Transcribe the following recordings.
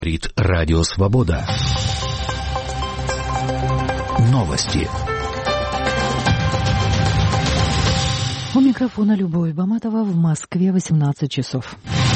Говорит Радио Свобода. Новости. У микрофона Любовь Баматова, в Москве 18 часов.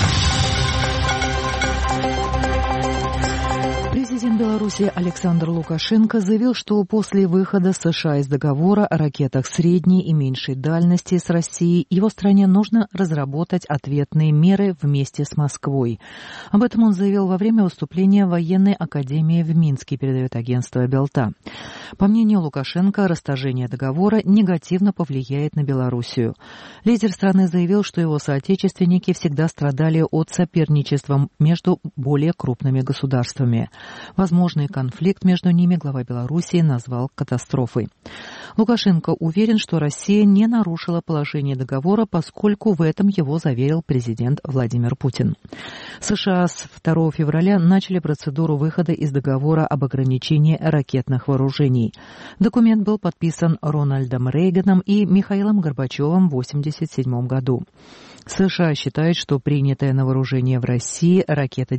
Президент Беларуси Александр Лукашенко заявил, что после выхода США из договора о ракетах средней и меньшей дальности с Россией его стране нужно разработать ответные меры вместе с Москвой. Об этом он заявил во время выступления в военной академии в Минске, передает агентство Белта. По мнению Лукашенко, расторжение договора негативно повлияет на Белоруссию. Лидер страны заявил, что его соотечественники всегда страдали от соперничества между более крупными государствами. Возможный конфликт между ними глава Белоруссии назвал катастрофой. Лукашенко уверен, что Россия не нарушила положение договора, поскольку в этом его заверил президент Владимир Путин. США с 2 февраля начали процедуру выхода из договора об ограничении ракетных вооружений. Документ был подписан Рональдом Рейганом и Михаилом Горбачевым в 1987 году. США считают, что принятая на вооружение в России ракета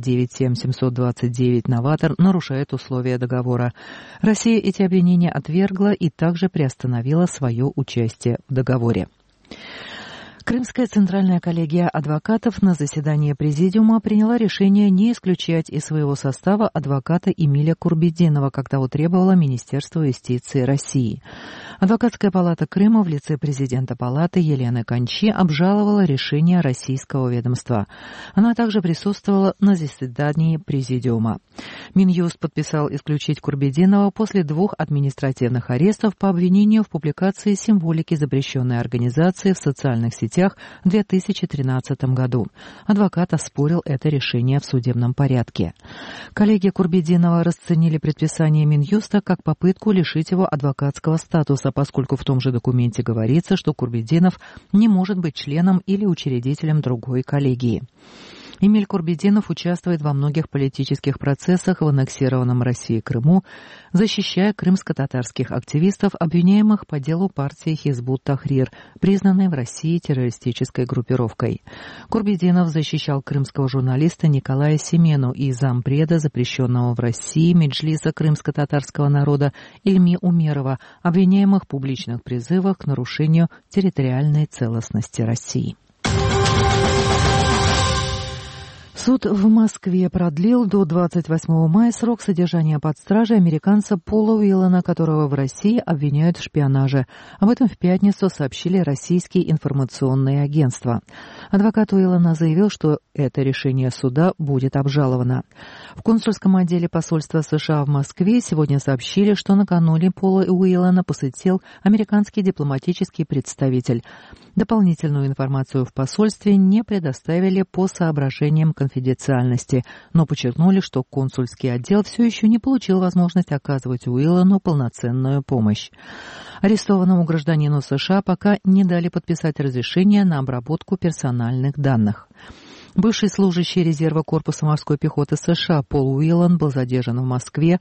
9М-729 «Новатор» нарушает условия договора. Россия эти обвинения отвергла и также приостановила свое участие в договоре. Крымская центральная коллегия адвокатов на заседании президиума приняла решение не исключать из своего состава адвоката Эмиля Курбетдинова, как того требовало Министерство юстиции России. Адвокатская палата Крыма в лице президента палаты Елены Кончи обжаловала решение российского ведомства. Она также присутствовала на заседании президиума. Минюст подписал исключить Курбетдинова после 2 административных арестов по обвинению в публикации символики запрещенной организации в социальных сетях в 2013 году. Адвокат оспорил это решение в судебном порядке. Коллеги Курбетдинова расценили предписание Минюста как попытку лишить его адвокатского статуса, поскольку в том же документе говорится, что Курбетдинов не может быть членом или учредителем другой коллегии. Эмиль Курбетдинов участвует во многих политических процессах в аннексированном Россией Крыму, защищая крымско-татарских активистов, обвиняемых по делу партии Хизбут-Тахрир, признанной в России террористической группировкой. Курбетдинов защищал крымского журналиста Николая Семену и зампреда запрещенного в России Меджлиса крымско-татарского народа Ильми Умерова, обвиняемых в публичных призывах к нарушению территориальной целостности России. Суд в Москве продлил до 28 мая срок содержания под стражей американца Пола Уиллана, которого в России обвиняют в шпионаже. Об этом в пятницу сообщили российские информационные агентства. Адвокат Уиллана заявил, что это решение суда будет обжаловано. В консульском отделе посольства США в Москве сегодня сообщили, что накануне Пола Уиллана посетил американский дипломатический представитель. Дополнительную информацию в посольстве не предоставили по соображениям конфиденциальности, но подчеркнули, что консульский отдел все еще не получил возможность оказывать Уиллану полноценную помощь. Арестованному гражданину США пока не дали подписать разрешение на обработку персональных данных. Бывший служащий резерва корпуса морской пехоты США Пол Уиллан был задержан в Москве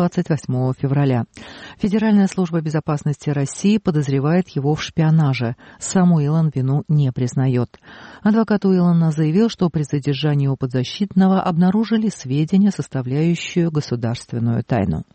28 февраля. Федеральная служба безопасности России подозревает его в шпионаже. Сам Уиллан вину не признает. Адвокат Уиллана заявил, что при задержании у подзащитного обнаружили сведения, составляющие государственную тайну.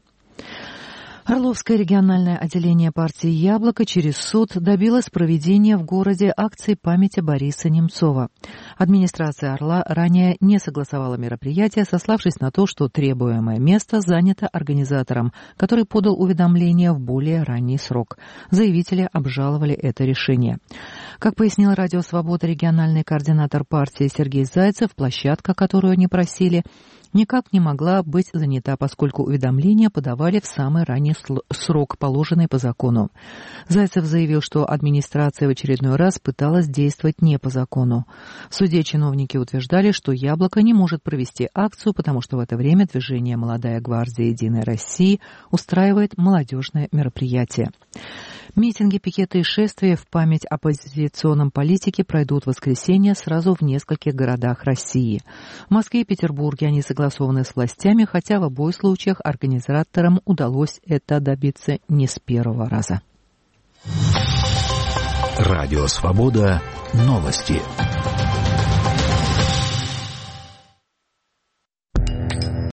Орловское региональное отделение партии «Яблоко» через суд добилось проведения в городе акции памяти Бориса Немцова. Администрация «Орла» ранее не согласовала мероприятие, сославшись на то, что требуемое место занято организатором, который подал уведомление в более ранний срок. Заявители обжаловали это решение. Как пояснил Радио Свобода региональный координатор партии Сергей Зайцев, площадка, которую они просили, никак не могла быть занята, поскольку уведомления подавали в самый ранний срок, положенный по закону. Зайцев заявил, что администрация в очередной раз пыталась действовать не по закону. В суде чиновники утверждали, что «Яблоко» не может провести акцию, потому что в это время движение «Молодая гвардия Единой России» устраивает молодежное мероприятие. Митинги, пикеты и шествия в память о оппозиционном политике пройдут в воскресенье сразу в нескольких городах России. В Москве и Петербурге они согласованы с властями, хотя в обоих случаях организаторам удалось это добиться не с первого раза. Радио Свобода. Новости.